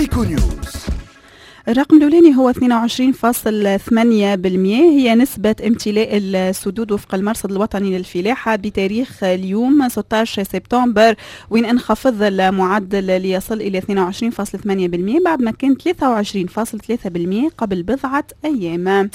إيكو نيوز. الرقم الأولاني هو 22.8%، هي نسبة امتلاء السدود وفق المرصد الوطني للفلاحة بتاريخ اليوم 16 سبتمبر، وين انخفض المعدل ليصل إلى 22.8% بعد ما كان 23.3% قبل بضعة أيام.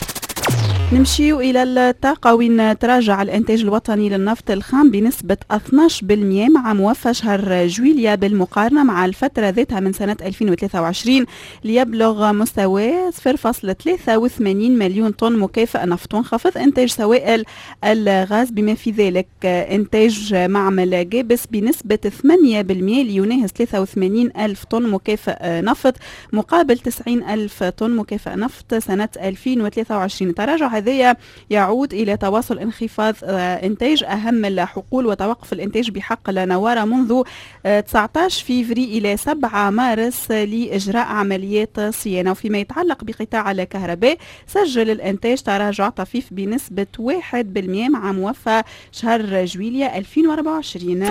نمشيو إلى الطاقة، وين تراجع الإنتاج الوطني للنفط الخام بنسبة 12% مع موفى شهر جويليا بالمقارنة مع الفترة ذاتها من سنة 2023 ليبلغ مستوى 0.83 مليون طن مكافأة نفط. وانخفض إنتاج سوائل الغاز بما في ذلك إنتاج معمل جابس بنسبة 8% ليناهز 83 ألف طن مكافأة نفط مقابل 90 ألف طن مكافأة نفط سنة 2023. التراجع هذا يعود إلى تواصل انخفاض إنتاج أهم الحقول وتوقف الإنتاج بحق النوارة منذ 19 فيفري إلى 7 مارس لإجراء عمليات صيانة. وفيما يتعلق بقطاع الكهرباء، سجل الإنتاج تراجع طفيف بنسبة 1% مع موفى شهر جويليا 2024.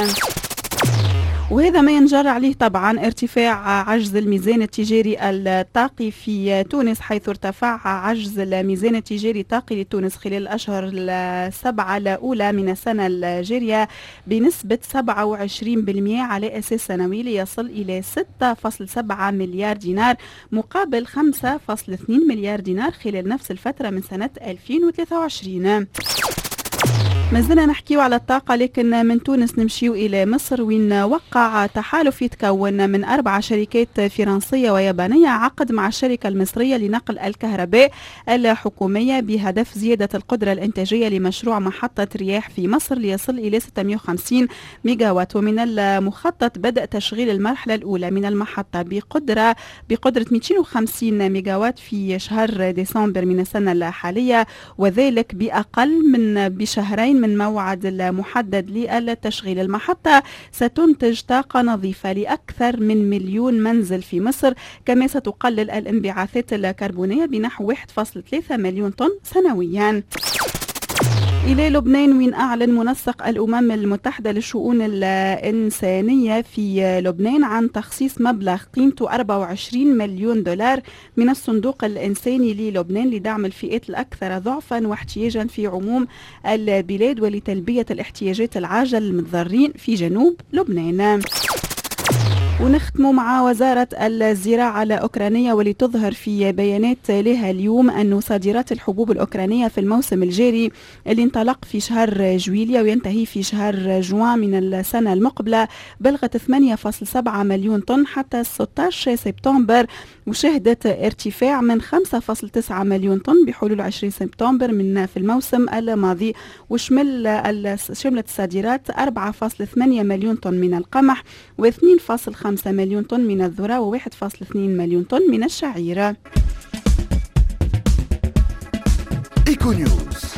وهذا ما ينجر عليه طبعا ارتفاع عجز الميزان التجاري الطاقي في تونس، حيث ارتفع عجز الميزان التجاري الطاقي لتونس خلال الأشهر السبعة الأولى من السنة الجارية بنسبة 27% على أساس سنوي ليصل إلى 6.7 مليار دينار مقابل 5.2 مليار دينار خلال نفس الفترة من سنة 2023. ما زلنا نحكيو على الطاقة، لكن من تونس نمشيو إلى مصر، وين وقع تحالف يتكون من 4 شركات فرنسية ويابانية عقد مع الشركة المصرية لنقل الكهرباء الحكومية بهدف زيادة القدرة الإنتاجية لمشروع محطة رياح في مصر ليصل إلى 650 ميجاوات. ومن المخطط بدء تشغيل المرحلة الأولى من المحطة بقدرة 250 ميجاوات في شهر ديسمبر من السنة الحالية، وذلك بشهرين من موعد المحدد للتشغيل. المحطة ستنتج طاقة نظيفة لأكثر من 1,000,000 منزل في مصر، كما ستقلل الانبعاثات الكربونية بنحو 1.3 مليون طن سنويا. إلى لبنان، وين أعلن منسق الأمم المتحدة للشؤون الإنسانية في لبنان عن تخصيص مبلغ قيمته 24 مليون دولار من الصندوق الإنساني للبنان لدعم الفئات الأكثر ضعفا واحتياجا في عموم البلاد ولتلبية الاحتياجات العاجلة للمتضررين في جنوب لبنان. ونختم مع وزارة الزراعة الأوكرانية، ولتظهر في بيانات لها اليوم أن صادرات الحبوب الأوكرانية في الموسم الجاري اللي انطلق في شهر جويليا وينتهي في شهر جوان من السنة المقبلة بلغت 8.7 مليون طن حتى 16 سبتمبر، وشهدت ارتفاع من 5.9 مليون طن بحلول 20 سبتمبر من في الموسم الماضي. شملت الصادرات 4.8 مليون طن من القمح و2.5 مليون طن من الذرة و1.2 مليون طن من الشعير. إيكو نيوز.